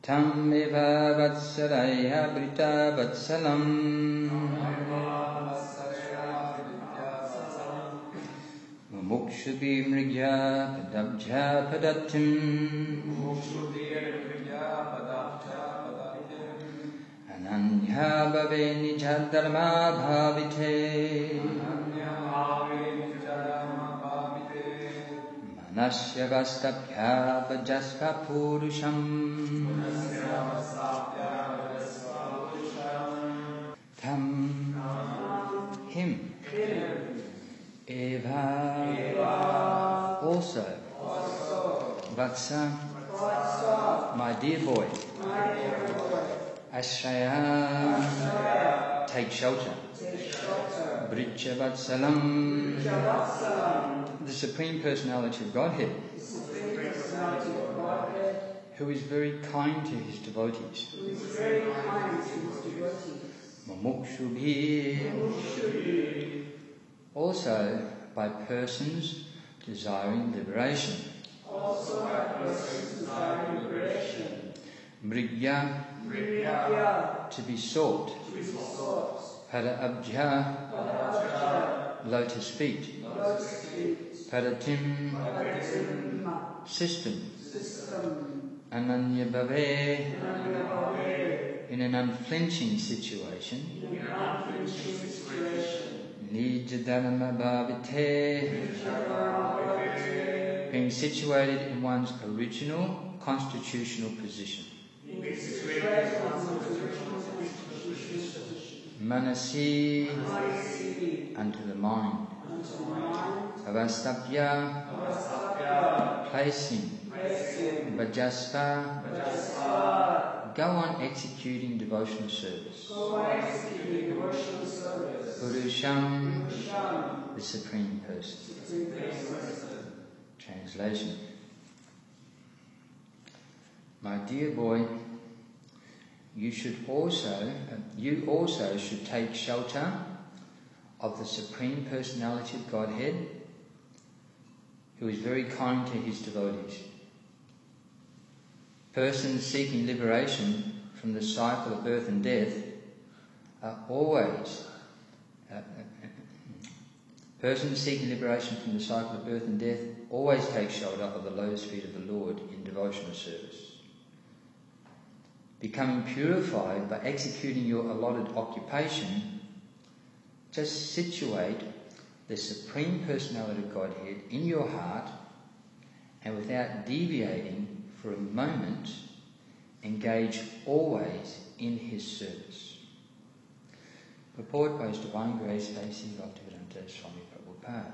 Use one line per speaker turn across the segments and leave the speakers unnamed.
Tam eva vatsalaya brita vatsalam Mumukshubhi mrigya padabja padatim Ananya bhave nijadharma bhavite Manasya vastapya vajasva purusham Tam him Eva also Vatsa my dear boy Ashraya take shelter Brija Vatsalam the Supreme Personality of Godhead who is very kind to his devotees Mumukshubhi also by persons desiring liberation. Mrigya to be sought. Pada abja lotus feet. Padatim system. Ananya bhave in an unflinching situation. Nijadharma bhavite being situated in one's original constitutional position. Manasi unto the mind. Avastapya placing. Bhajasva go on executing devotional service. Purusham the Supreme Person. Translation. My dear boy, you also should take shelter of the Supreme Personality of Godhead, who is very kind to his devotees. Persons seeking liberation from the cycle of birth and death are always persons seeking liberation from the cycle of birth and death always take shelter of the lotus feet of the Lord in devotional service. Becoming purified by executing your allotted occupation, just situate the Supreme Personality of Godhead in your heart and without deviating for a moment, engage always in his service. Purport by His Divine Grace A.C. Bhaktivedanta Swami Prabhupada.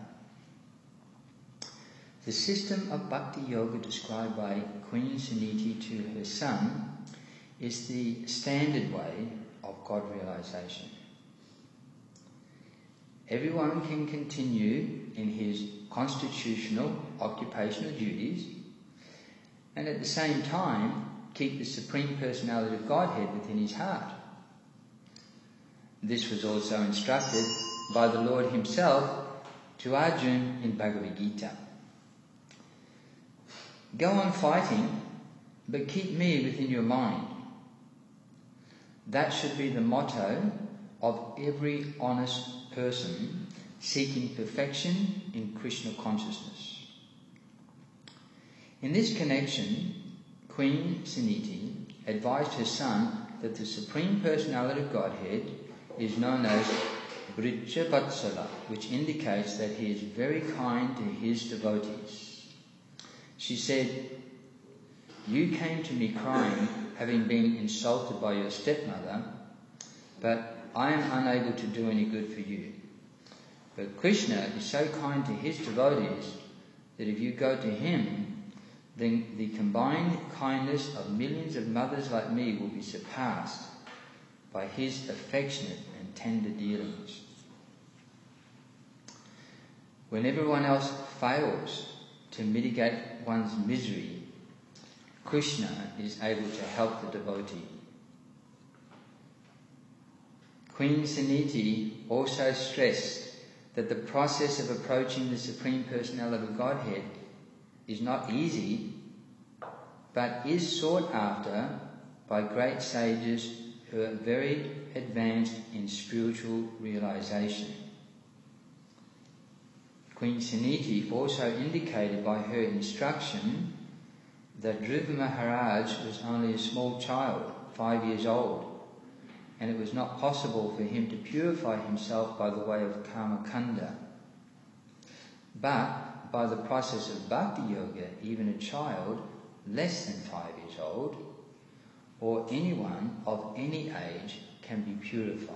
The system of Bhakti Yoga described by Queen Suniti to her son is the standard way of God realization. Everyone can continue in his constitutional occupational duties and at the same time keep the Supreme Personality of Godhead within his heart. This was also instructed by the Lord himself to Arjuna in Bhagavad Gita. Go on fighting, but keep me within your mind. That should be the motto of every honest person seeking perfection in Krishna consciousness. In this connection, Queen Suniti advised her son that the Supreme Personality of Godhead is known as Brija Vatsala, which indicates that he is very kind to his devotees. She said, "You came to me crying, having been insulted by your stepmother, but I am unable to do any good for you. But Krishna is so kind to his devotees that if you go to him, then the combined kindness of millions of mothers like me will be surpassed by his affectionate and tender dealings. When everyone else fails to mitigate one's misery, Krishna is able to help the devotee." Queen Suniti also stressed that the process of approaching the Supreme Personality of Godhead is not easy, but is sought after by great sages who are very advanced in spiritual realization. Queen Suniti also indicated by her instruction that Dhruva Maharaj was only a small child, 5 years old, and it was not possible for him to purify himself by the way of Karmakanda. But by the process of Bhakti Yoga, even a child less than 5 years old, or anyone of any age, can be purified.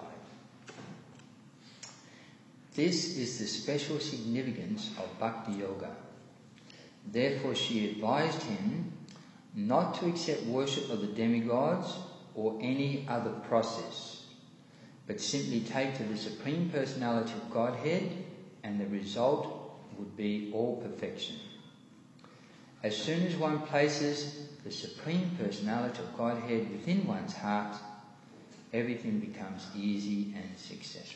This is the special significance of Bhakti Yoga. Therefore she advised him not to accept worship of the demigods or any other process, but simply take to the Supreme Personality of Godhead, and the result would be all perfection. As soon as one places the Supreme Personality of Godhead within one's heart, everything becomes easy and successful.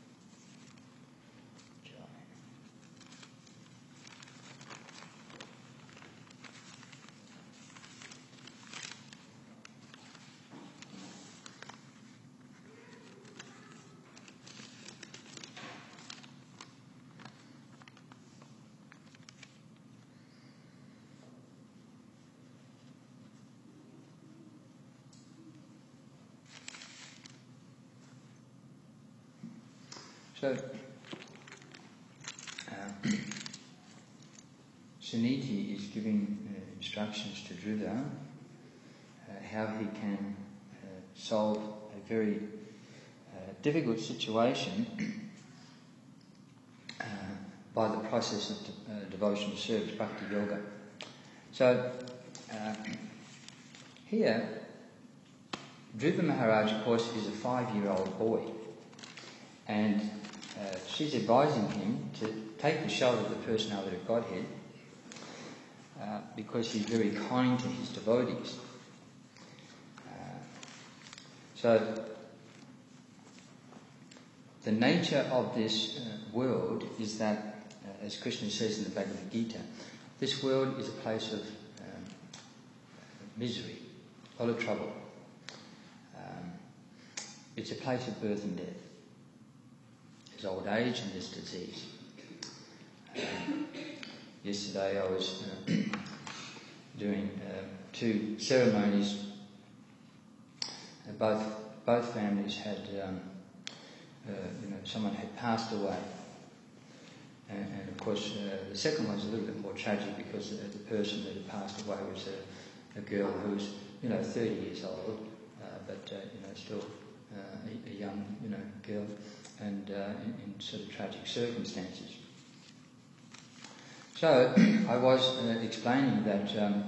So, Suniti is giving instructions to Dhruva how he can solve a very difficult situation by the process of devotional service, Bhakti Yoga. So, here, Dhruva Maharaj, of course, is a 5-year-old boy, and she's advising him to take the shelter of the personality of Godhead because he's very kind to his devotees. So the nature of this world is that, as Krishna says in the Bhagavad Gita, this world is a place of misery, a lot of trouble. It's a place of birth and death. There's old age and there's disease. Yesterday I was doing 2 ceremonies. Both families had, someone had passed away, and of course the second one was a little bit more tragic because the person that had passed away was a girl who was 30 years old, but still a young girl, and in sort of tragic circumstances. So I was explaining that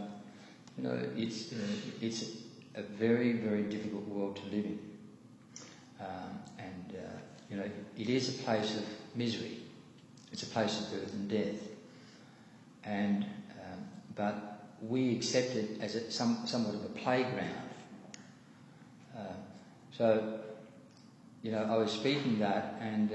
it's a very, very difficult world to live in, and it is a place of misery. It's a place of birth and death, and but we accept it as somewhat of a playground. So I was speaking that, and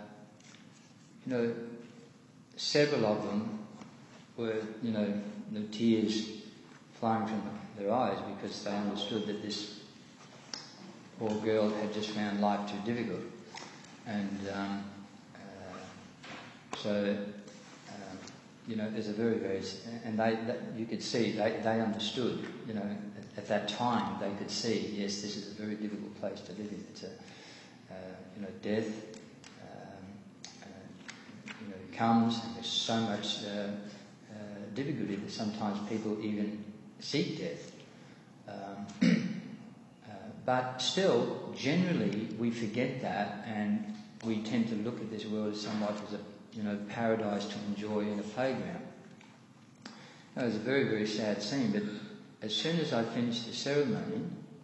several of them were, the tears flowing from their eyes because they understood that this poor girl had just found life too difficult, and there's a very, very, and you could see they understood, at that time they could see, yes, this is a very difficult place to live in. It's a death comes, and there's so much difficulty that sometimes people even seek death. But still, generally, we forget that, and we tend to look at this world as somewhat as a paradise to enjoy in a playground. It was a very, very sad scene, but as soon as I finished the ceremony,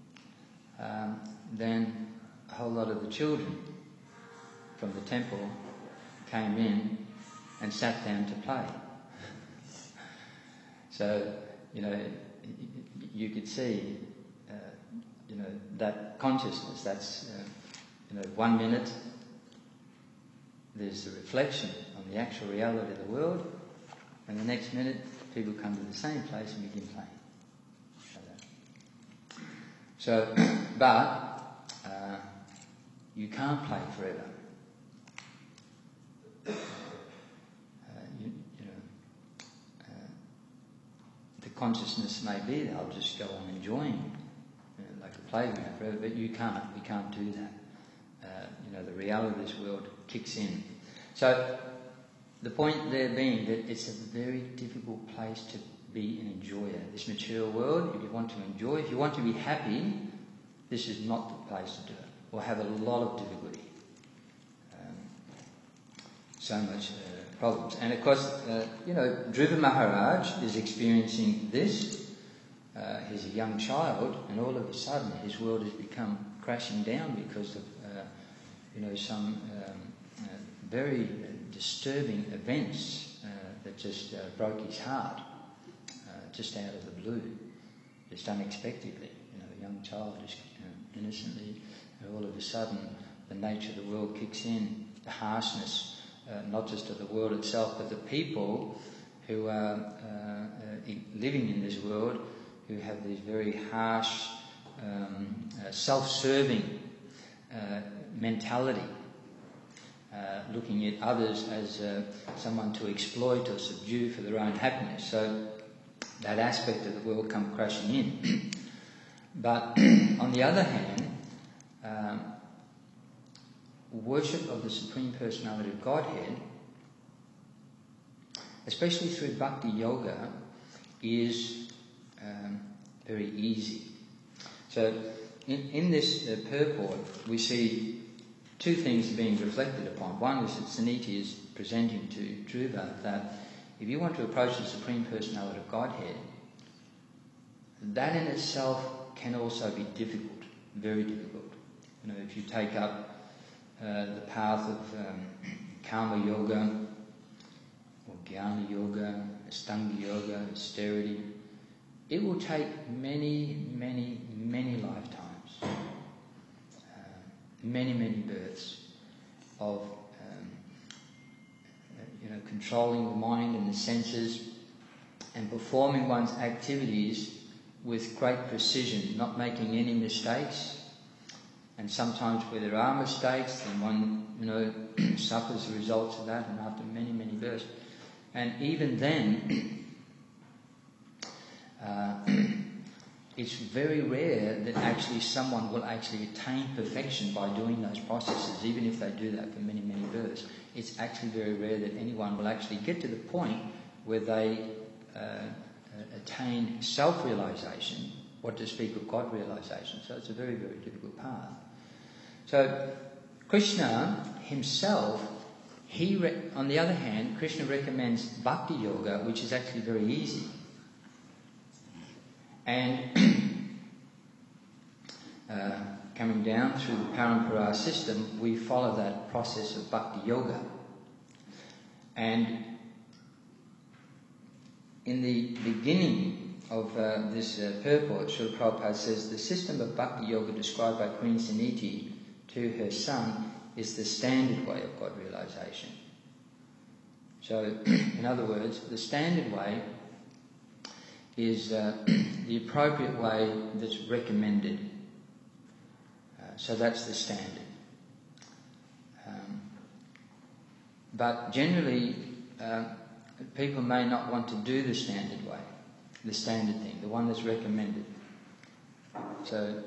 then a whole lot of the children from the temple came in and sat down to play. So, you could see, that consciousness. That's, 1 minute there's the reflection on the actual reality of the world, and the next minute people come to the same place and begin playing. So, but you can't play forever. The consciousness may be that I'll just go on enjoying like a playground forever, but you can't. We can't do that. The reality of this world kicks in. So the point there being that it's a very difficult place to be an enjoyer. This material world, if you want to enjoy, if you want to be happy, this is not the place to do it. We'll have a lot of difficulty. So much problems. And of course, Dhruva Maharaj is experiencing this. He's a young child, and all of a sudden his world has become crashing down because of some very disturbing events that just broke his heart, just out of the blue, just unexpectedly. A young child just innocently, and all of a sudden the nature of the world kicks in, the harshness, not just of the world itself, but the people who are living in this world, who have these very harsh, self-serving mentality, looking at others as someone to exploit or subdue for their own happiness. So that aspect of the world come crashing in. But on the other hand, worship of the Supreme Personality of Godhead, especially through Bhakti Yoga, is very easy. So in this purport, we see two things being reflected upon. One is that Suniti is presenting to Dhruva that if you want to approach the Supreme Personality of Godhead, that in itself can also be difficult, very difficult. If you take up the path of Karma Yoga, or Jnana Yoga, Astanga Yoga, austerity, it will take many, many, many lifetimes, many, many births of controlling the mind and the senses and performing one's activities with great precision, not making any mistakes. And sometimes where there are mistakes, then one, suffers the results of that, and after many, many births. And even then, it's very rare that actually someone will actually attain perfection by doing those processes, even if they do that for many, many births. It's actually very rare that anyone will actually get to the point where they attain self-realization, what to speak of God realization. So it's a very, very difficult path. So Krishna himself, on the other hand, Krishna recommends Bhakti Yoga, which is actually very easy. And coming down through the Parampara system, we follow that process of Bhakti Yoga. And in the beginning of this purport, Srila Prabhupada says, the system of Bhakti Yoga described by Queen Suniti to her son is the standard way of God realization. So, in other words, the standard way is the appropriate way that's recommended. So that's the standard. But generally, people may not want to do the standard way, the standard thing, the one that's recommended. So,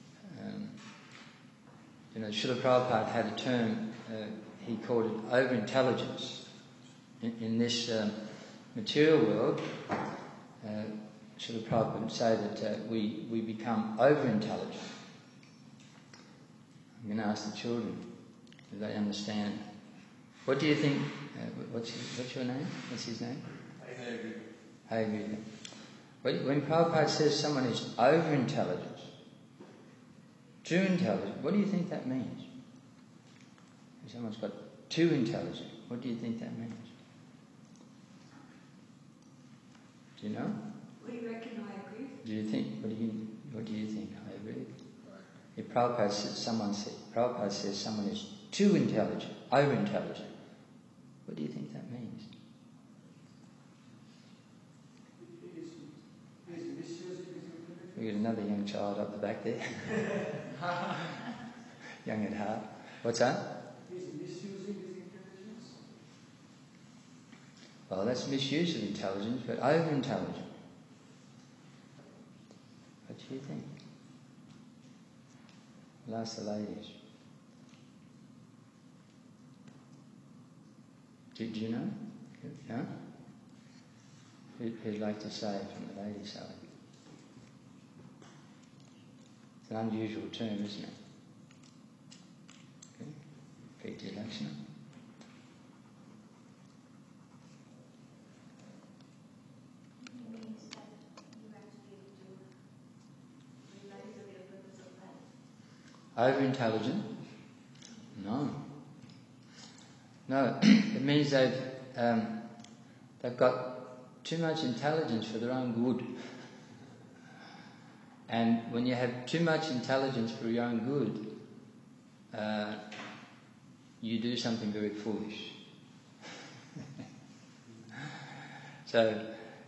Srila Prabhupada had a term, he called it overintelligence. In this material world, Srila Prabhupada would say that we become overintelligent. I'm going to ask the children, do they understand? What do you think? What's your name? What's his name? Hayagriva. When Prabhupada says someone is overintelligent, too intelligent, what do you think that means? If someone's got too intelligent, what do you think that means? Do you know?
What do you reckon? I agree.
Do you think? What do you think? I agree. If Prabhupada says someone is too intelligent, over intelligent, what do you think that means? we got another young child up the back there. Young at heart. What's that?
He's misusing his intelligence.
Well, that's misuse of intelligence, but over-intelligent. What do you think? I'll ask the ladies. Do you know? No? Who'd like to say from the ladies' side? It's an unusual term, isn't it? Okay. P.T. Lakshana.
It means that you have to be able to realize the real purpose of life.
Over-intelligent? No. No, it means they've got too much intelligence for their own good. And when you have too much intelligence for your own good, you do something very foolish. So,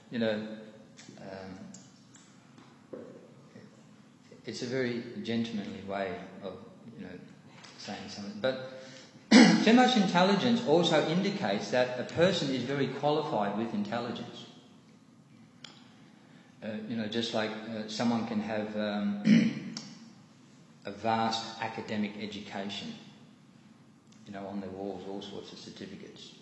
it's a very gentlemanly way of, saying something. But too much intelligence also indicates that a person is very qualified with intelligence. Just like someone can have a vast academic education, on their walls, all sorts of certificates.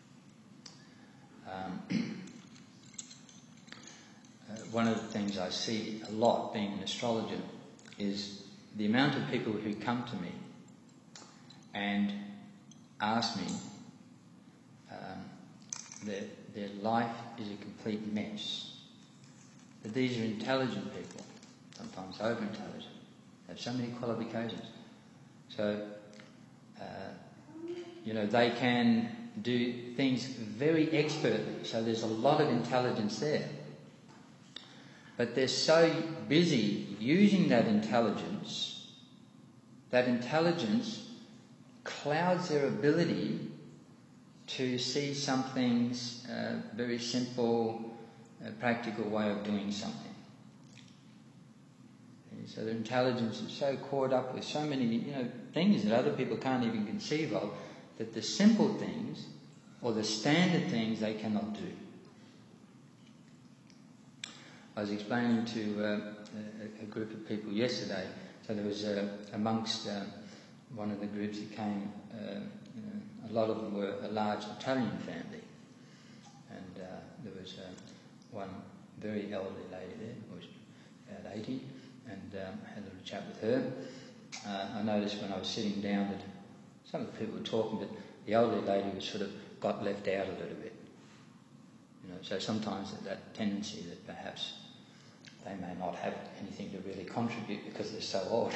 One of the things I see a lot being an astrologer is the amount of people who come to me and ask me their life is a complete mess. But these are intelligent people, sometimes over-intelligent, have so many qualifications. So, they can do things very expertly, so there's a lot of intelligence there. But they're so busy using that intelligence clouds their ability to see something's very simple, practical way of doing something. And so their intelligence is so caught up with so many, things that other people can't even conceive of, that the simple things or the standard things they cannot do. I was explaining to a group of people yesterday. So there was amongst one of the groups that came, a lot of them were a large Italian family, and there was one very elderly lady there, who was about 80, and had a little chat with her. I noticed when I was sitting down that some of the people were talking, but the elderly lady was sort of got left out a little bit. So sometimes that tendency that perhaps they may not have anything to really contribute because they're so old.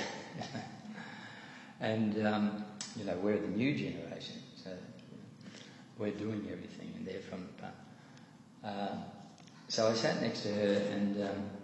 And, we're the new generation, so we're doing everything and they're from the past. So I sat next to her and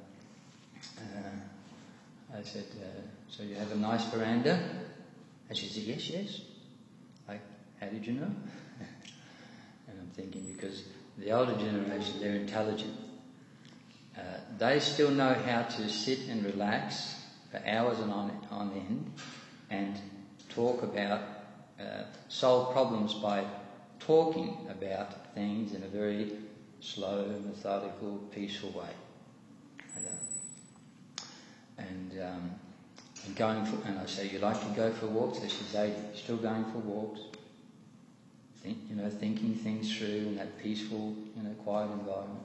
I said, so you have a nice veranda? And she said, yes. Like, how did you know? And I'm thinking, because the older generation, they're intelligent. They still know how to sit and relax for hours and on end and talk about, solve problems by talking about things in a very slow, methodical, peaceful way. And I say, you like to go for walks? So she's 80, still going for walks. Thinking things through in that peaceful, quiet environment.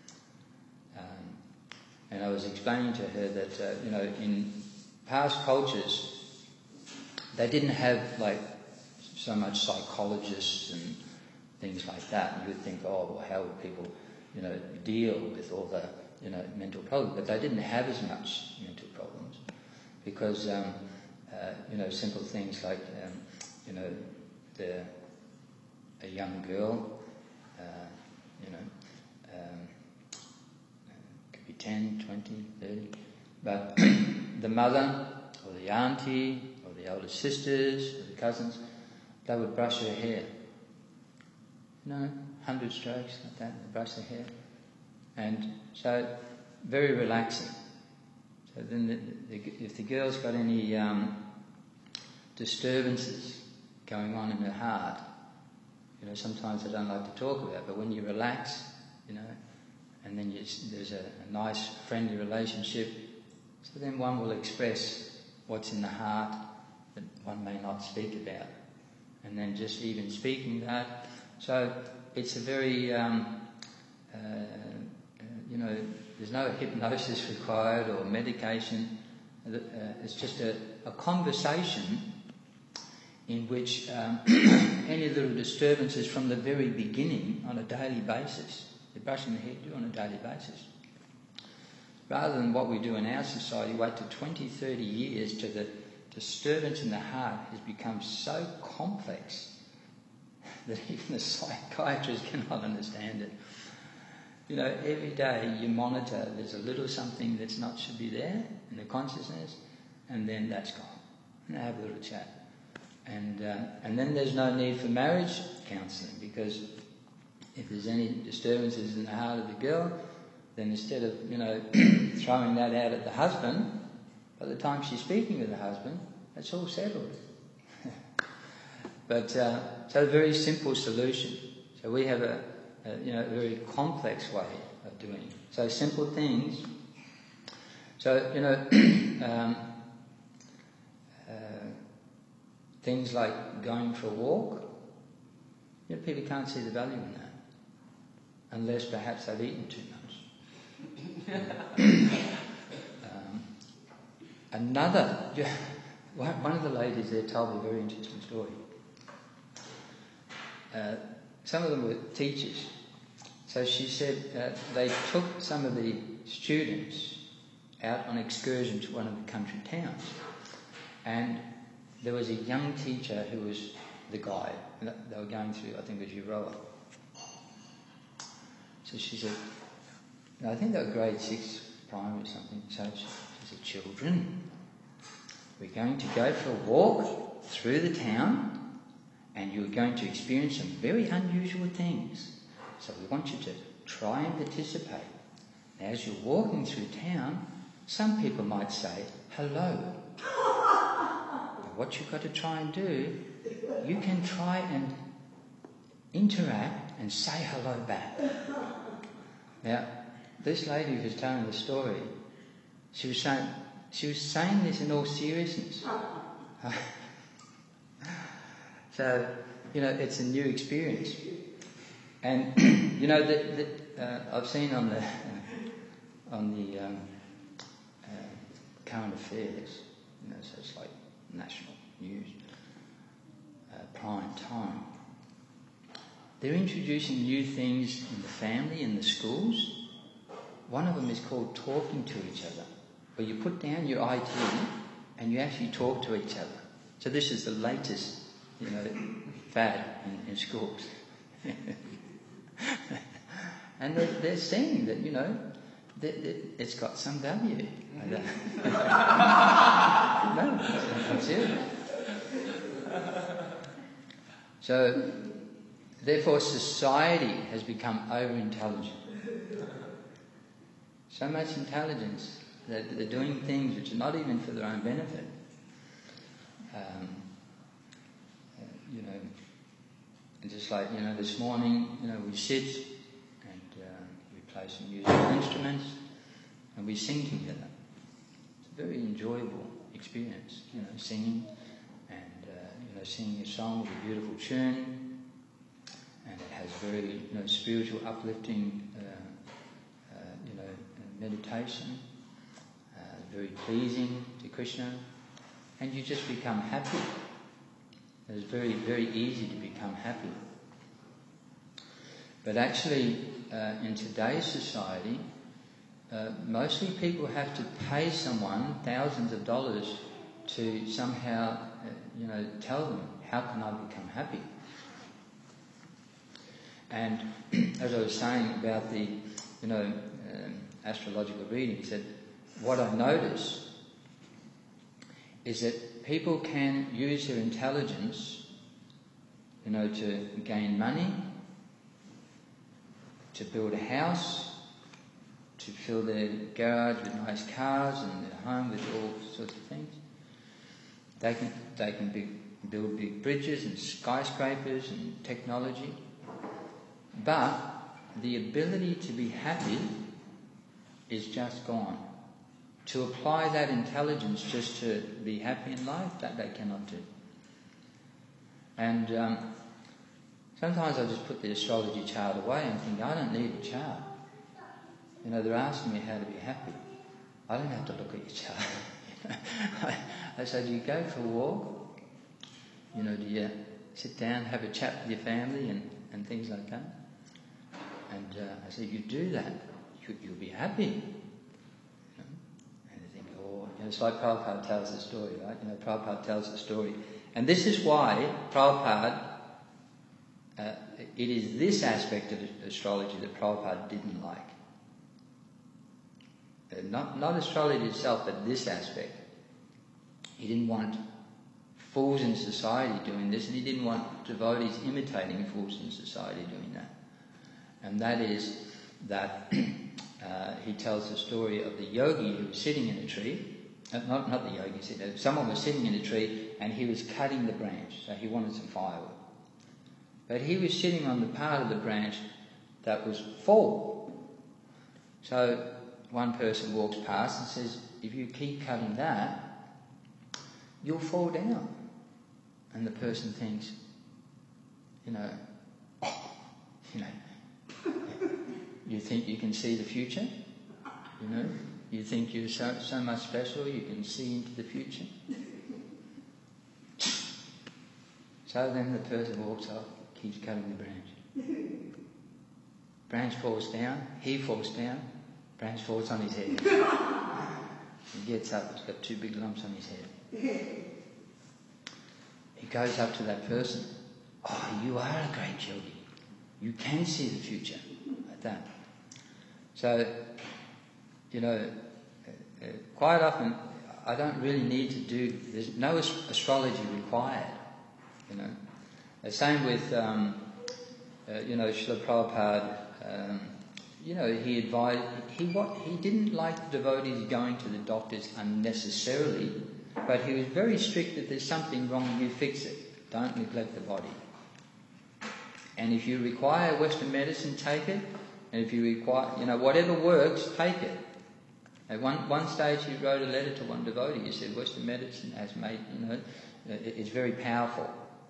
And I was explaining to her that, in past cultures, they didn't have so much psychologists and things like that. And you would think, how would people, deal with all the, mental problems? But they didn't have as much mental problems because, simple things like, a young girl, could be 10, 20, 30, but the mother or the auntie or the older sisters or the cousins, they would brush her hair. 100 strokes like that, they brush their hair. And so, very relaxing. So So then if the girl's got any disturbances going on in her heart, sometimes they don't like to talk about, but when you relax, and then there's a nice friendly relationship, so then one will express what's in the heart that one may not speak about. And then just even speaking that. So it's a very, there's no hypnosis required or medication. It's just a conversation in which any little disturbances from the very beginning on a daily basis, you're brushing the hair, do on a daily basis. Rather than what we do in our society, wait till 20, 30 years till the disturbance in the heart has become so complex that even the psychiatrist cannot understand it. Every day you monitor, there's a little something that's not should be there in the consciousness, and then that's gone. And have a little chat. And then there's no need for marriage counselling, because if there's any disturbances in the heart of the girl, then instead of, throwing that out at the husband, by the time she's speaking with the husband, it's all settled. But, so a very simple solution. So we have a very complex way of doing it. So simple things. So, things like going for a walk, people can't see the value in that, unless perhaps they've eaten too much. One of the ladies there told me a very interesting story. Some of them were teachers. So she said they took some of the students out on excursion to one of the country towns. And there was a young teacher who was the guide. They were going through, I think it was Euroa. So she said, I think they were grade 6 primary or something. So she said, children, we're going to go for a walk through the town, and you're going to experience some very unusual things. So we want you to try and participate. Now, as you're walking through town, some people might say, hello. But what you've got to try and do, you can try and interact and say hello back. Now, this lady who was telling the story, she was saying this in all seriousness. So, it's a new experience. And, I've seen on the current affairs, so it's like national news, prime time. They're introducing new things in the family, in the schools. One of them is called talking to each other, where you put down your IT and you actually talk to each other. So this is the latest, fad in schools. And they're saying that, that it's got some value. No, I'm serious. So, therefore, society has become over-intelligent. So much intelligence that they're doing things which are not even for their own benefit. And just like, this morning, we sit and we play some musical instruments and we sing together. It's a very enjoyable experience, singing and, singing a song with a beautiful tune, and it has very, spiritual uplifting, meditation, very pleasing to Krishna, and you just become happy. It's very, very easy to become happy. But actually, in today's society, mostly people have to pay someone thousands of dollars to somehow, tell them, how can I become happy? And as I was saying about the, astrological readings, that what I notice is that people can use their intelligence, to gain money, to build a house, to fill their garage with nice cars and their home with all sorts of things. They can build big bridges and skyscrapers and technology. But the ability to be happy is just gone. To apply that intelligence just to be happy in life, that they cannot do. And sometimes I just put the astrology chart away and think, I don't need a chart. They're asking me how to be happy. I don't have to look at your chart. I say, do you go for a walk? Do you sit down, have a chat with your family and things like that? And I said, you do that, you'll be happy. And they think, it's like Prabhupada tells the story, right? Prabhupada tells the story. And this is why Prabhupada, it is this aspect of astrology that Prabhupada didn't like. Not astrology itself, but this aspect. He didn't want fools in society doing this, and he didn't want devotees imitating fools in society doing that. And that is that he tells the story of the yogi who was sitting in a tree. Not the yogi, someone was sitting in a tree and he was cutting the branch, so he wanted some firewood. But he was sitting on the part of the branch that was full. So one person walks past and says, if you keep cutting that, you'll fall down. And the person thinks, you think you can see the future? You think you're so much special you can see into the future? So then the person walks up, keeps cutting the branch. Branch falls down, he falls down, branch falls on his head. He gets up, he's got 2 big lumps on his head. He goes up to that person. Oh, you are a great yogi. You can see the future. Like that. So, quite often I don't really need to do, there's no astrology required. The same with, Srila Prabhupada, he advised, he didn't like the devotees going to the doctors unnecessarily, but he was very strict that there's something wrong, you fix it. Don't neglect the body. And if you require Western medicine, take it. And if you require, whatever works, take it. At one stage he wrote a letter to one devotee. He said, Western medicine has made, it's very powerful.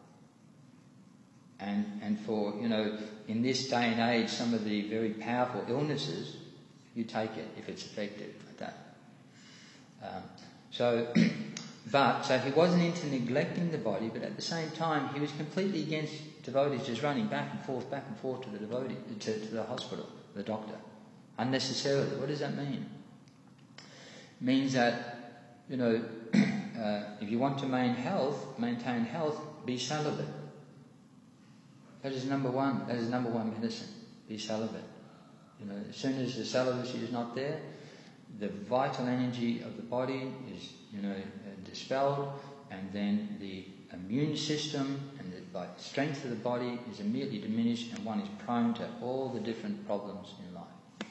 And for, in this day and age, some of the very powerful illnesses, you take it if it's effective like that. So he wasn't into neglecting the body, but at the same time he was completely against devotees just running back and forth to the devotee, to the hospital, the doctor, unnecessarily. What does that mean? It means that, if you want to maintain health, be celibate. That is number one. That is number one medicine. Be celibate. As soon as the celibacy is not there, the vital energy of the body is, dispelled, and then the immune system and the strength of the body is immediately diminished, and one is prone to all the different problems in life.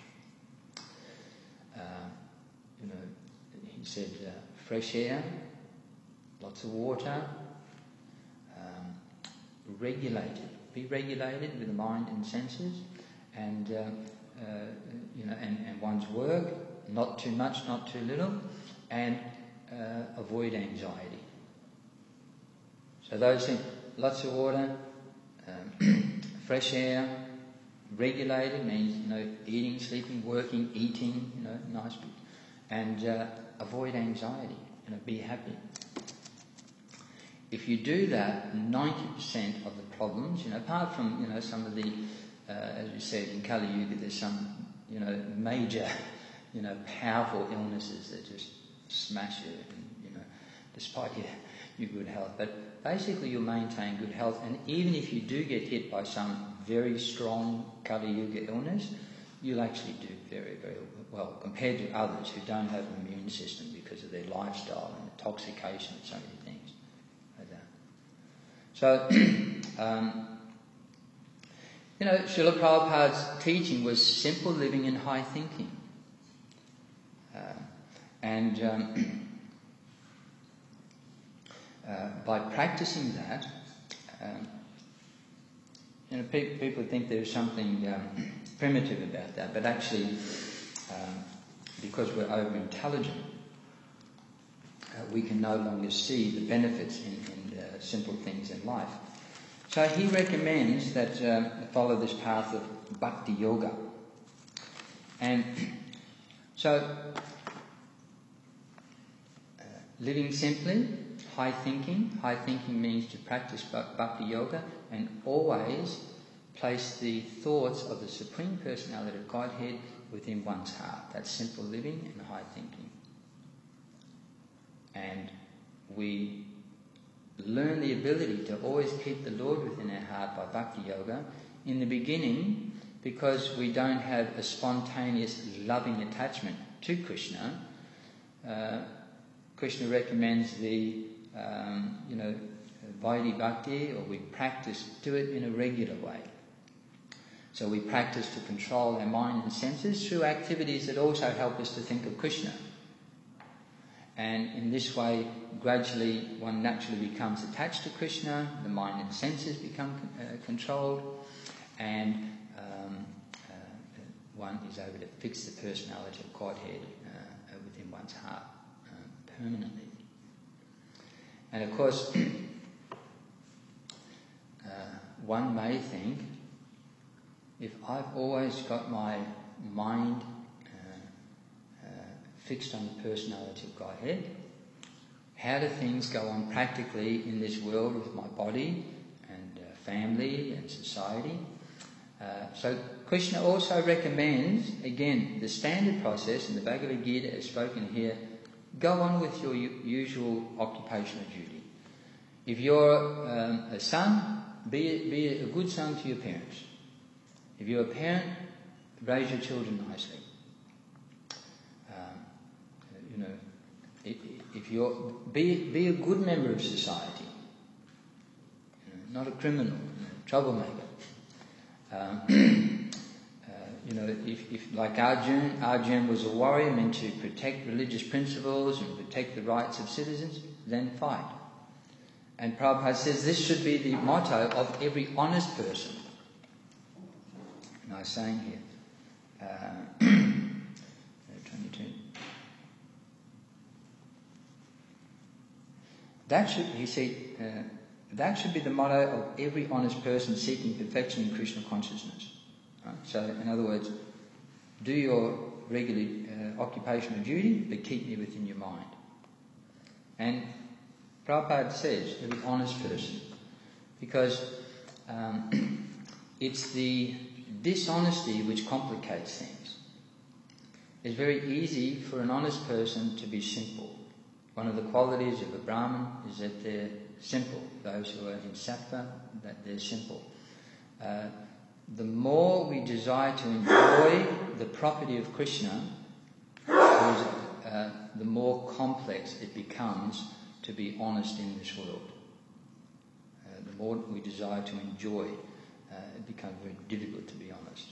He said, fresh air, lots of water, regulated. Be regulated with the mind and senses, and and one's work, not too much, not too little, and avoid anxiety. So those things: lots of water, fresh air, regulated means eating, sleeping, working, eating, nice, and avoid anxiety. Be happy. If you do that, 90% of the problems, apart from, some of the, as you said, in Kali Yuga, there's some, major, powerful illnesses that just smash you, and, despite your good health. But basically you'll maintain good health, and even if you do get hit by some very strong Kali Yuga illness, you'll actually do very, very well compared to others who don't have an immune system because of their lifestyle and intoxication and so many things. So, Srila Prabhupada's teaching was simple living and high thinking. And by practicing that, people think there's something primitive about that, but actually, because we're over-intelligent, we can no longer see the benefits in simple things in life. So he recommends that follow this path of bhakti yoga. And so, living simply, high thinking means to practice bhakti yoga and always place the thoughts of the Supreme Personality of Godhead within one's heart. That's simple living and high thinking. And we learn the ability to always keep the Lord within our heart by bhakti yoga in the beginning, because we don't have a spontaneous loving attachment to Krishna. Krishna recommends the Vaidhi Bhakti, or we do it in a regular way. So we practice to control our mind and senses through activities that also help us to think of Krishna. And in this way, gradually, one naturally becomes attached to Krishna, the mind and senses become controlled, and one is able to fix the personality of Godhead within one's heart permanently. And of course, one may think, if I've always got my mind fixed on the personality of Godhead, how do things go on practically in this world with my body and family and society? So Krishna also recommends, again, the standard process in the Bhagavad Gita as spoken here: go on with your usual occupational duty. If you're a son, be a good son to your parents. If you're a parent, raise your children nicely. If you're be a good member of society, not a criminal, troublemaker. If like Arjun was a warrior meant to protect religious principles and protect the rights of citizens, then fight. And Prabhupada says this should be the motto of every honest person. Nice saying here. 22. That should be the motto of every honest person seeking perfection in Krishna consciousness. Right? So, in other words, do your regular occupational duty, but keep me within your mind. And Prabhupada says, every honest person, because it's the dishonesty which complicates things. It's very easy for an honest person to be simple. One of the qualities of a Brahmin is that they're simple. Those who are in sattva, that they're simple. The more we desire to enjoy the property of Krishna, the more complex it becomes to be honest in this world. The more we desire to enjoy, it becomes very difficult to be honest.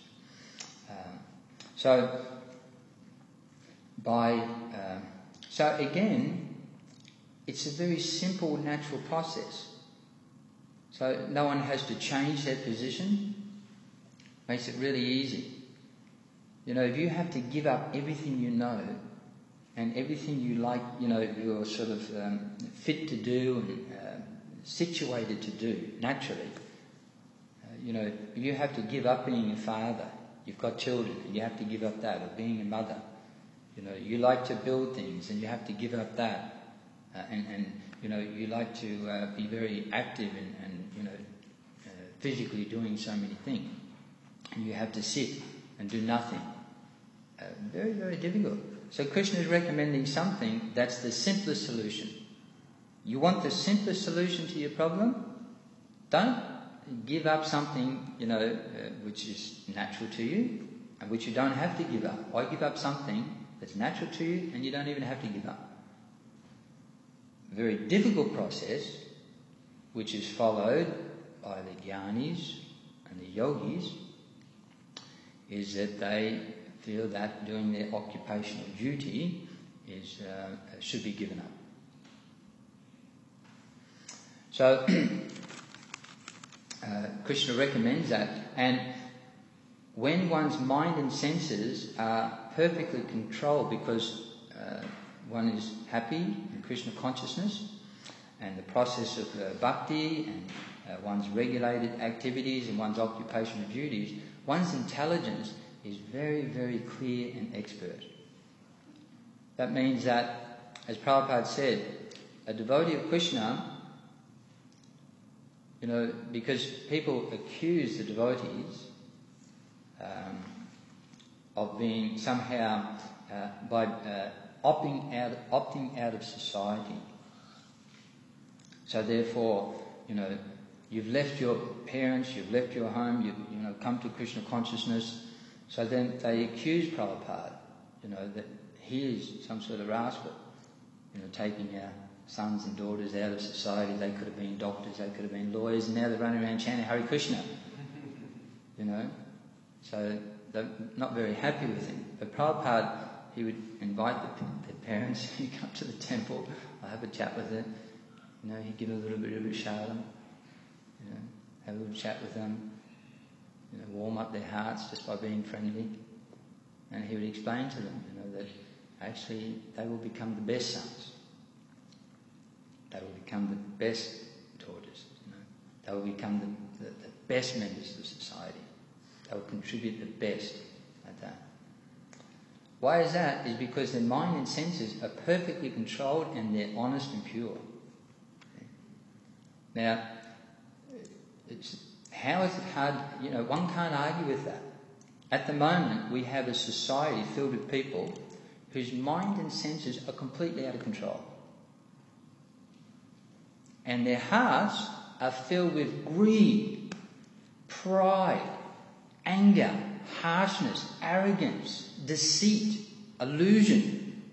So again, it's a very simple, natural process. So no one has to change their position. Makes it really easy. If you have to give up everything you know and everything you like, you're sort of fit to do and situated to do naturally. If you have to give up being a father, you've got children, and you have to give up that, or being a mother. You like to build things, and you have to give up that. You like to be very active and physically doing so many things. And you have to sit and do nothing. Very, very difficult. So Krishna is recommending something that's the simplest solution. You want the simplest solution to your problem? Don't give up something, which is natural to you and which you don't have to give up. Why give up something that's natural to you and you don't even have to give up? A very difficult process, which is followed by the jnanis and the yogis, is that they feel that doing their occupational duty should be given up. So Krishna recommends that, and when one's mind and senses are perfectly controlled, because one is happy in Krishna consciousness, and the process of bhakti and one's regulated activities and one's occupational duties, one's intelligence is very, very clear and expert. That means that, as Prabhupada said, a devotee of Krishna, because people accuse the devotees of being somehow by opting out of society. So therefore, you've left your parents, you've left your home, you've come to Krishna consciousness. So then they accuse Prabhupada, that he is some sort of rascal, taking our sons and daughters out of society. They could have been doctors, they could have been lawyers, and now they're running around chanting Hare Krishna. So they're not very happy with him. But Prabhupada, he would invite the parents, he'd come to the temple, I'll have a chat with them, he'd give a little bit of a shalom, have a little chat with them, warm up their hearts just by being friendly. And he would explain to them, that actually they will become the best sons. They will become the best daughters. They will become the best members of society. They will contribute the best at that. Why is that? Is because their mind and senses are perfectly controlled and they're honest and pure. Now, how is it hard? One can't argue with that. At the moment, we have a society filled with people whose mind and senses are completely out of control. And their hearts are filled with greed, pride, anger, harshness, arrogance, deceit, illusion.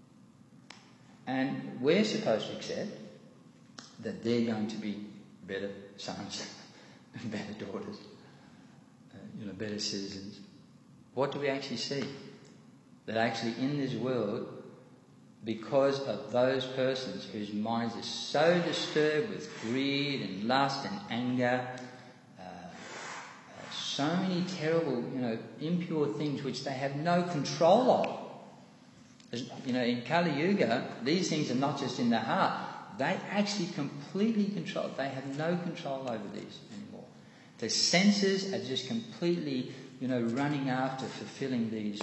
And we're supposed to accept that they're going to be better sons and better daughters, better citizens. What do we actually see? That actually in this world, because of those persons whose minds are so disturbed with greed and lust and anger, so many terrible, impure things which they have no control of. In Kali Yuga, these things are not just in the heart. They actually completely control. They have no control over these anymore. The senses are just completely, running after fulfilling these.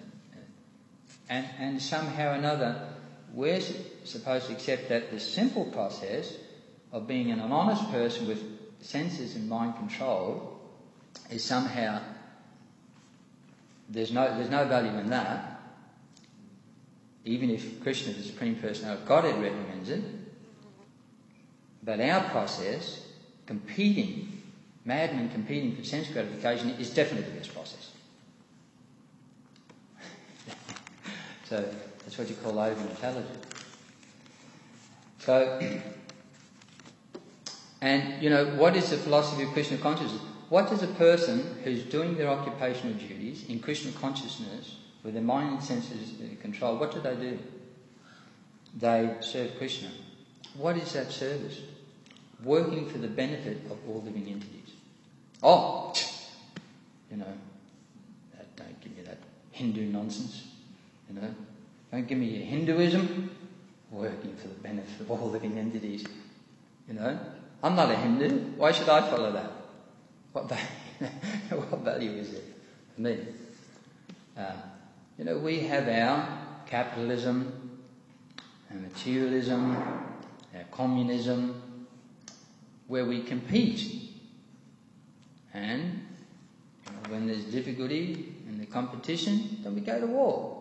And somehow or another, we're supposed to accept that the simple process of being an honest person with senses and mind control is somehow, there's no value in that, even if Krishna, the Supreme Personality of Godhead, recommends it. But our process, madmen competing for sense gratification, is definitely the best process. So that's what you call over-intelligent. So, and what is the philosophy of Krishna consciousness? What does a person who's doing their occupational duties in Krishna consciousness, with their mind and senses controlled, what do? They serve Krishna. What is that service? Working for the benefit of all living entities. Don't give me that Hindu nonsense. Don't give me your Hinduism. Working for the benefit of all living entities. I'm not a Hindu. Why should I follow that? What value is it for me? We have our capitalism, our materialism, our communism, where we compete. And when there's difficulty in the competition, then we go to war.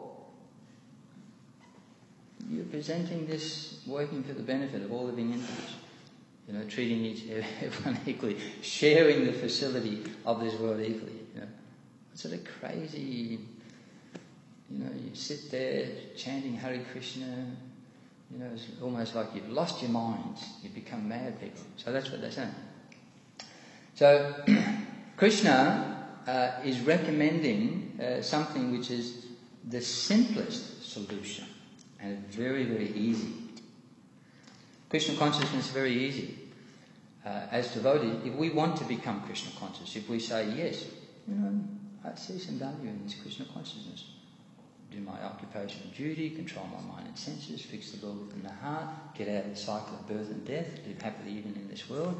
You're presenting this working for the benefit of all living entities. Treating everyone equally, sharing the facility of this world equally. It's sort of crazy. You sit there chanting Hare Krishna. It's almost like you've lost your minds. You become mad people. So that's what they're saying. So Krishna is recommending something which is the simplest solution. And it's very, very easy. Krishna consciousness is very easy. As devotees, if we want to become Krishna conscious, if we say, yes, I see some value in this Krishna consciousness. Do my occupational duty, control my mind and senses, fix the Lord within the heart, get out of the cycle of birth and death, live happily even in this world.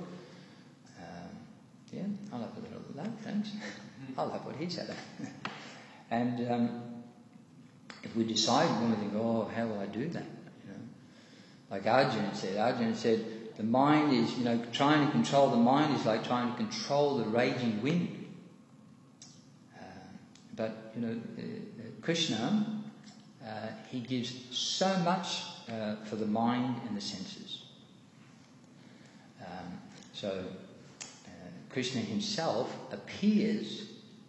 I'll have a little of that, thanks. I'll have what he's had. And if we decide, we think, how will I do that? Like Arjuna said, the mind is, trying to control the mind is like trying to control the raging wind. But Krishna, he gives so much for the mind and the senses. So Krishna himself appears,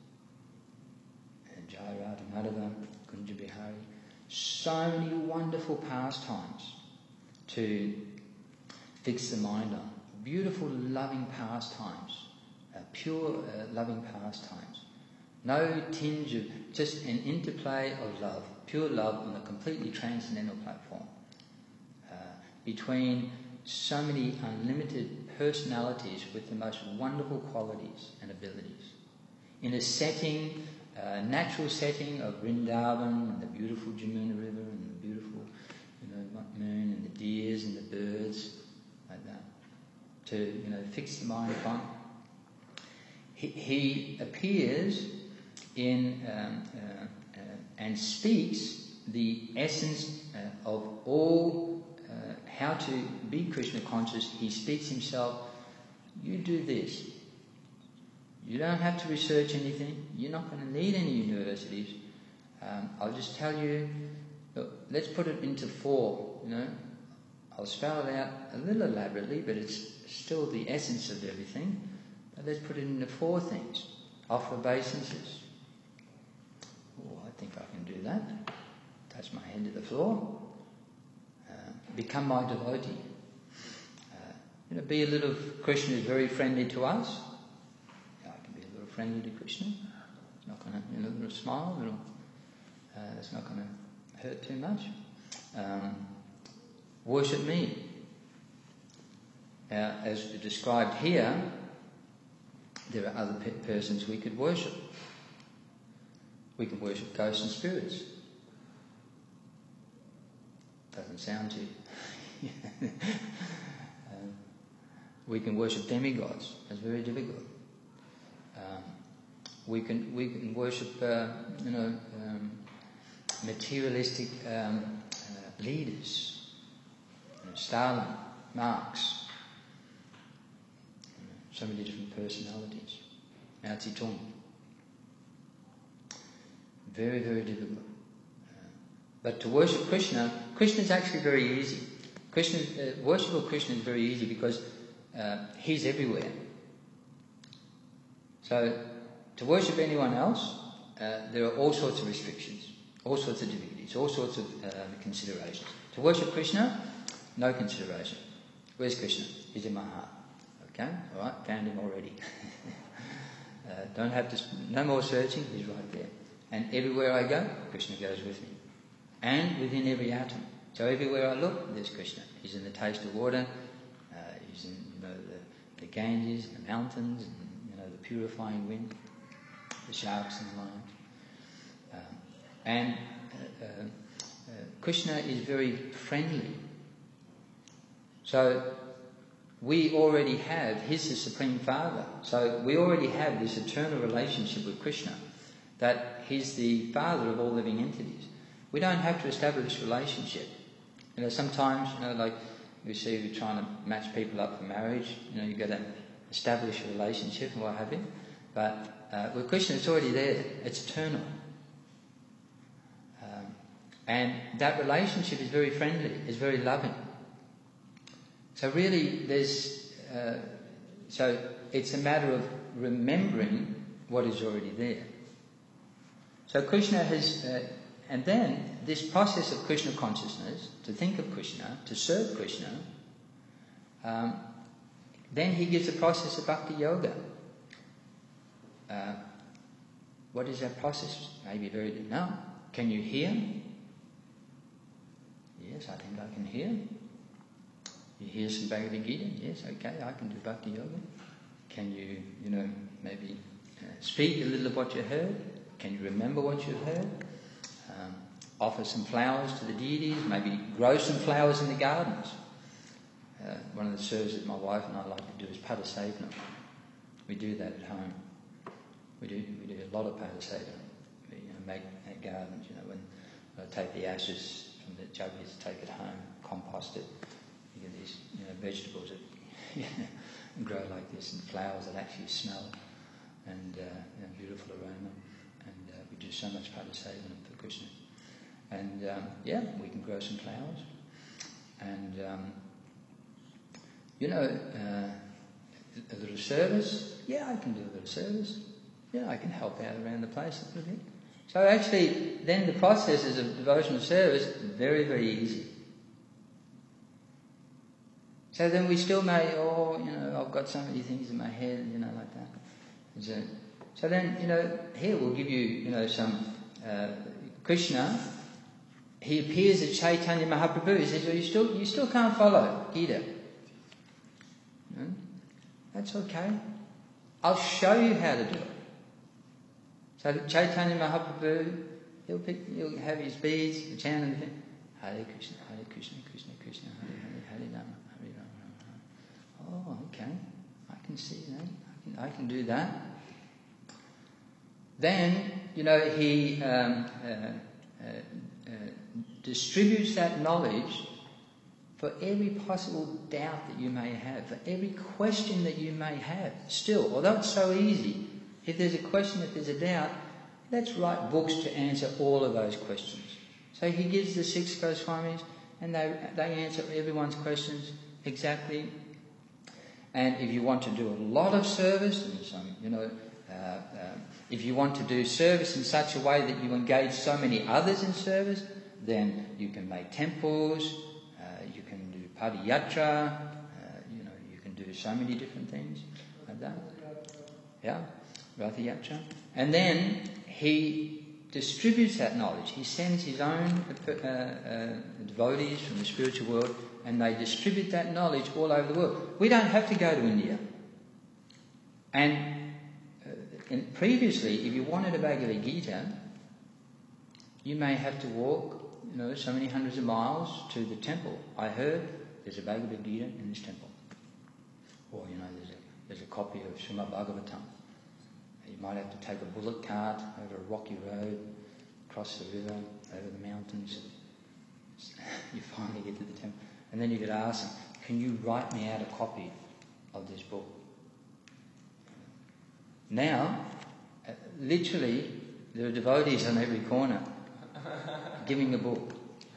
Jai Radha Madhava, Kunja Bihari, so many wonderful pastimes to fix the mind on. Beautiful, loving pastimes, pure, loving pastimes. No tinge of, just an interplay of love, pure love on a completely transcendental platform. Between so many unlimited personalities with the most wonderful qualities and abilities. In a setting, natural setting of Vrindavan and the beautiful Jamuna River and the beautiful moon and the deers and the birds, like that, to fix the mind upon. He appears in and speaks the essence of all how to be Krishna conscious. He speaks himself. You do this. You don't have to research anything. You're not going to need any universities. I'll just tell you. Look, let's put it into 4. I'll spell it out a little elaborately, but it's still the essence of everything. But let's put it into 4 things. Offer obeisances. I think I can do that. Touch my hand to the floor. Become my devotee. Be a little. Krishna is very friendly to us. I can be a little friendly to Krishna. It's not going to, a little smile, it's not going to hurt too much. Worship me. As described here, there are other persons we could worship. We can worship ghosts and spirits. Doesn't sound too. We can worship demigods. That's very difficult. We can worship materialistic leaders. Stalin, Marx. So many different personalities. Mao Zedong. Very, very difficult. But to worship Krishna is actually very easy. Worship of Krishna is very easy because he's everywhere. So to worship anyone else, there are all sorts of restrictions, all sorts of difficulties, all sorts of considerations. To worship Krishna, no consideration. Where's Krishna? He's in my heart. Okay, all right, found him already. Don't have to. No more searching. He's right there. And everywhere I go, Krishna goes with me. And within every atom. So everywhere I look, there's Krishna. He's in the taste of water. He's in the Ganges, the mountains, and the purifying wind, the sharks and the lions. Krishna is very friendly. So we already have, he's the Supreme Father. So we already have this eternal relationship with Krishna, that he's the Father of all living entities. We don't have to establish a relationship. Sometimes, like we see we're trying to match people up for marriage, you've got to establish a relationship and what have you. But with Krishna, it's already there. It's eternal. And that relationship is very friendly, it's very loving. So really, so it's a matter of remembering what is already there. So Krishna has, and then this process of Krishna consciousness, to think of Krishna, to serve Krishna, then he gives a process of bhakti yoga. What is that process? Maybe very now. Can you hear? Yes, I think I can hear. You hear some Bhagavad Gita? Yes, okay, I can do Bhakti Yoga. Can you, maybe speak a little of what you heard? Can you remember what you've heard? Offer some flowers to the deities, maybe grow some flowers in the gardens. One of the services my wife and I like to do is Padasevana. We do that at home. We do a lot of Padasevana. We make gardens, when I take the ashes from the juggies, take it home, compost it. You get these vegetables that grow like this, and flowers that actually smell, and beautiful aroma. And we do so much Padasevana for Krishna. And we can grow some flowers. And a little service. Yeah, I can do a little service. Yeah, I can help out around the place a little bit. So actually, then the processes of devotional service very, very easy. So then we still may, I've got so many things in my head, like that. So then, here we'll give you, some Krishna. He appears at Chaitanya Mahaprabhu. He says, well, you still can't follow Gita. That's okay. I'll show you how to do it. So Chaitanya Mahaprabhu, he'll have his beads, the chant and the thing. Hare Krishna, Krishna Krishna, Hare Hare, Hare Rama, Hare Rama. Oh, okay. I can see that. I can do that. Then, he distributes that knowledge for every possible doubt that you may have, for every question that you may have. Still, although it's so easy, if there's a question, if there's a doubt, let's write books to answer all of those questions. So he gives the 6 Goswamis, and they answer everyone's questions exactly. And if you want to do a lot of service, and some, if you want to do service in such a way that you engage so many others in service, then you can make temples, you can do padayatra, you can do so many different things like that. Yeah, Ratha Yatra. And then he distributes that knowledge. He sends his own devotees from the spiritual world, and they distribute that knowledge all over the world. We don't have to go to India. And previously, if you wanted a Bhagavad Gita, you may have to walk, so many hundreds of miles to the temple. I heard there's a Bhagavad Gita in this temple. Or, there's a copy of Srimad Bhagavatam. You might have to take a bullock cart over a rocky road, cross the river, over the mountains. You finally get to the temple. And then you could ask them, can you write me out a copy of this book? Now, literally, there are devotees on every corner giving a book.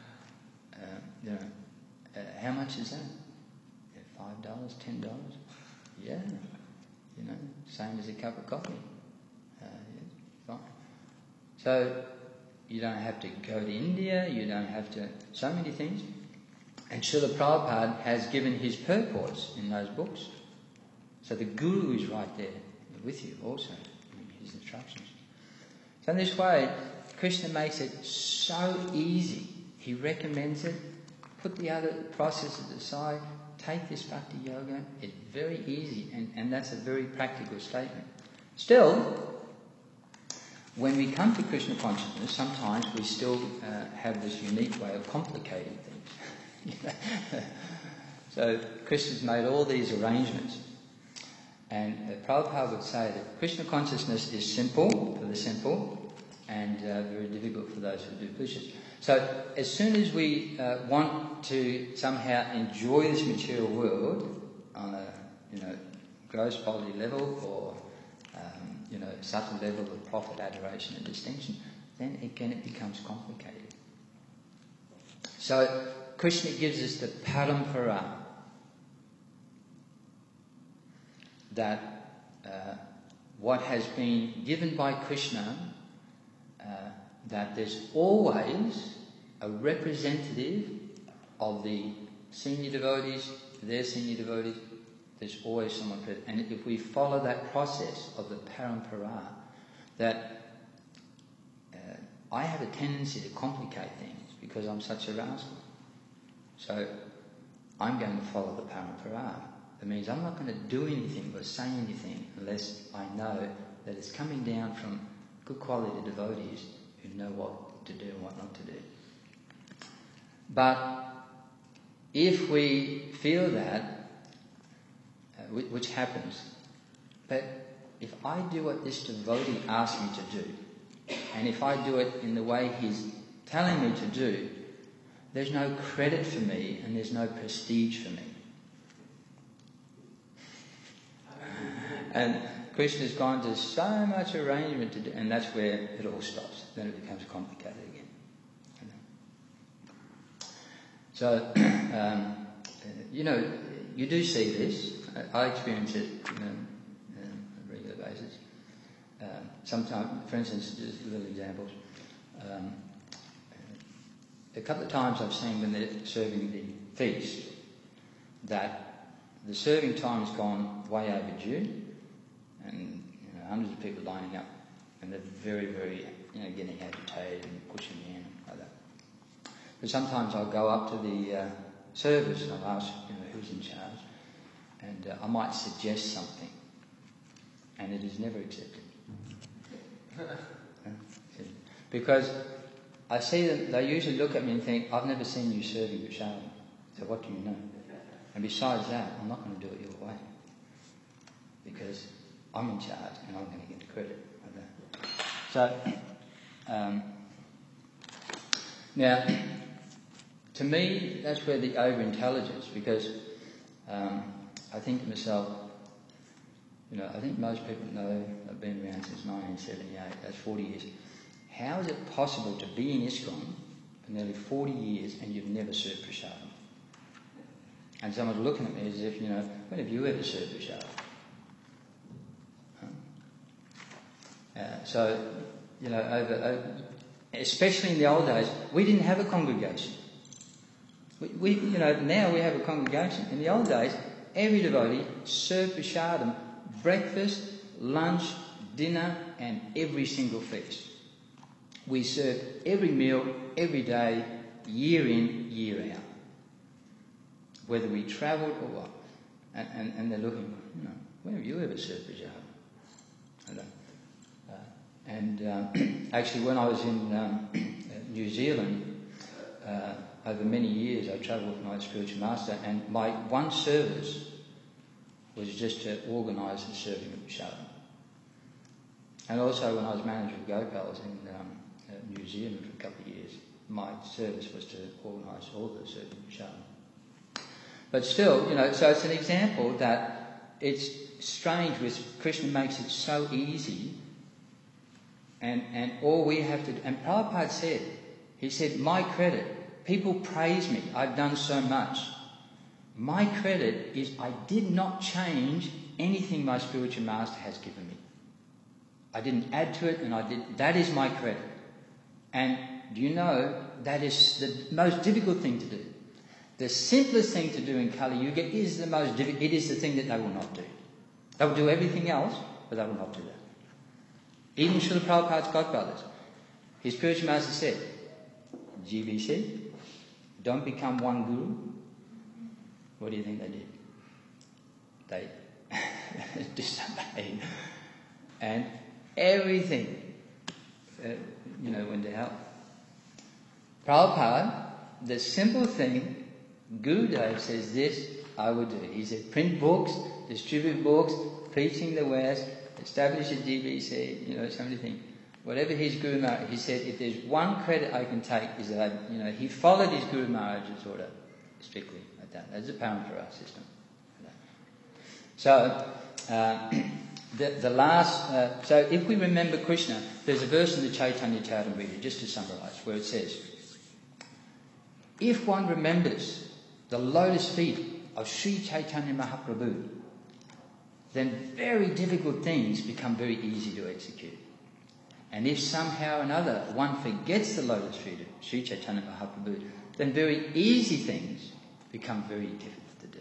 How much is that? $5, $10? Yeah. Same as a cup of coffee. Fine. So, you don't have to go to India, you don't have to... So many things. And Srila Prabhupada has given his purports in those books. So the Guru is right there with you also, in his instructions. So in this way, Krishna makes it so easy. He recommends it. Put the other processes aside. Take this Bhakti Yoga. It's very easy, and that's a very practical statement. Still, when we come to Krishna consciousness, sometimes we still have this unique way of complicating things. So Krishna's made all these arrangements. And Prabhupada would say that Krishna consciousness is simple for the simple and very difficult for those who do pujas. So as soon as we want to somehow enjoy this material world on a gross bodily level or subtle level of profit, adoration and distinction, then again it becomes complicated. So Krishna gives us the parampara, that what has been given by Krishna, that there's always a representative of the senior devotees, their senior devotees. There's always someone present. And if we follow that process of the parampara, that I have a tendency to complicate things because I'm such a rascal. So I'm going to follow the parampara. That means I'm not going to do anything or say anything unless I know that it's coming down from good quality devotees who know what to do and what not to do. But if we feel that, which happens, but if I do what this devotee asks me to do, and if I do it in the way he's telling me to do, there's no credit for me and there's no prestige for me. And Krishna's gone to so much arrangement to do, and that's where it all stops. Then it becomes complicated again. So, you do see this. I experience it on a regular basis. Sometimes, for instance, just little examples. A couple of times I've seen when they're serving the feast that the serving time has gone way overdue, and hundreds of people lining up, and they're very, very, getting agitated and pushing me in like that. But sometimes I'll go up to the service and I'll ask, who's in charge, and I might suggest something, and it is never accepted. Because I see them, they usually look at me and think, I've never seen you serving Prashadam, so what do you know? And besides that, I'm not going to do it your way. Because I'm in charge and I'm going to get the credit for that. So, now, to me, that's where the over-intelligence, because I think to myself, I think most people know I've been around since 1978, that's 40 years. How is it possible to be in ISKCON for nearly 40 years and you've never served Prashadam? And someone's looking at me as if, when have you ever served Prashadam? So, especially in the old days, we didn't have a congregation. We now we have a congregation. In the old days, every devotee served Prashadam, breakfast, lunch, dinner, and every single feast. We served every meal, every day, year in, year out. Whether we travelled or what. And they're looking, when have you ever served Prashadam? Actually, when I was in New Zealand, over many years, I travelled with my spiritual master, and my one service was just to organise the serving of Prashadam. And also, when I was manager of Gopals in New Zealand for a couple of years, my service was to organise all the serving of Prashadam. But still, so it's an example that it's strange with Krishna makes it so easy. And all we have to do, and Prabhupada said, he said, my credit, people praise me, I've done so much. My credit is I did not change anything my spiritual master has given me. I didn't add to it, and that is my credit. And do you know, that is the most difficult thing to do. The simplest thing to do in Kali Yuga is the most difficult, it is the thing that they will not do. They will do everything else, but they will not do that. Even Srila Prabhupada's godbrothers, his spiritual master said, GBC, don't become one guru. What do you think they did? They disobeyed. And everything, went to hell. Prabhupada, the simple thing, Gurudev says this, I would do. He said, print books, distribute books, preaching the West, establish a GBC, so many things. Whatever his Guru Maharaj, he said, if there's one credit I can take is that, he followed his Guru Maharaj's order strictly like that. That's the parampara system. So, the last, so if we remember Krishna, there's a verse in the Chaitanya Charitamrita, just to summarise, where it says, if one remembers the lotus feet of Sri Chaitanya Mahaprabhu, then very difficult things become very easy to execute. And if somehow or another one forgets the lotus feet of Sri Chaitanya Mahaprabhu, then very easy things become very difficult to do.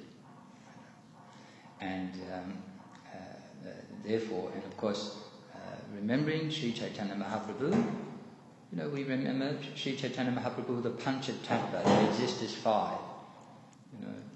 And therefore, and of course, remembering Sri Chaitanya Mahaprabhu, we remember Sri Chaitanya Mahaprabhu, the Panchatattva, they exist as five.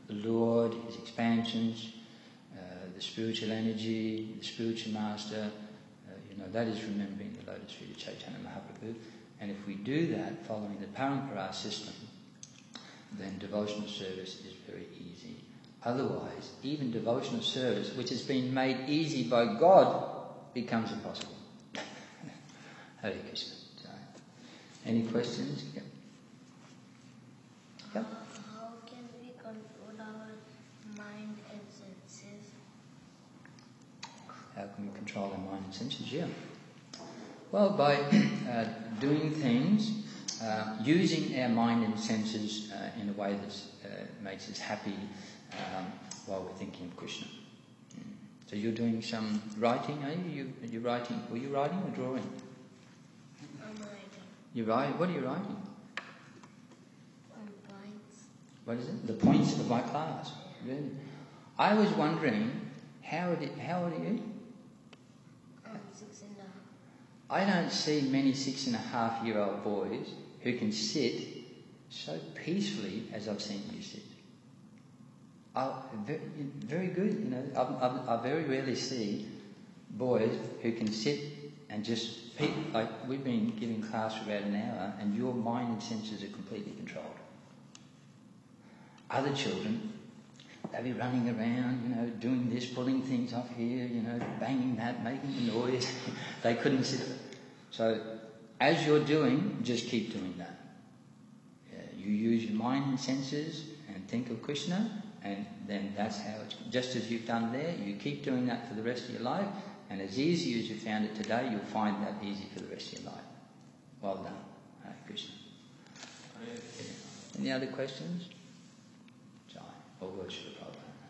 the Lord, His expansions, the spiritual energy, the spiritual master. That is remembering the lotus feet of Chaitanya Mahaprabhu. And if we do that, following the Parampara system, then devotional service is very easy. Otherwise, even devotional service, which has been made easy by God, becomes impossible. Hare Krishna. Any questions? Yep.
How can we control our mind and senses?
How can we control our mind and senses? Yeah. Well, by doing things, using our mind and senses in a way that makes us happy while we're thinking of Krishna. So you're doing some writing, are you? You're writing. Were you writing or drawing?
I'm writing.
You write. What are you writing?
Points.
What is it? The points of my class. Really? I was wondering, how old are you?
6.5.
I don't see many 6.5-year-old boys who can sit so peacefully as I've seen you sit. Very, very good, I very rarely see boys who can sit and just like we've been giving class for about an hour, and your mind and senses are completely controlled. Other children, they'll be running around, doing this, pulling things off here, banging that, making a noise. They couldn't sit. So, as you're doing, just keep doing that. You use your mind and senses and think of Krishna, and then that's how it's... Just as you've done there, you keep doing that for the rest of your life, and as easy as you found it today, you'll find that easy for the rest of your life. Well done. Hare Krishna. Any other questions? Jai. All worship.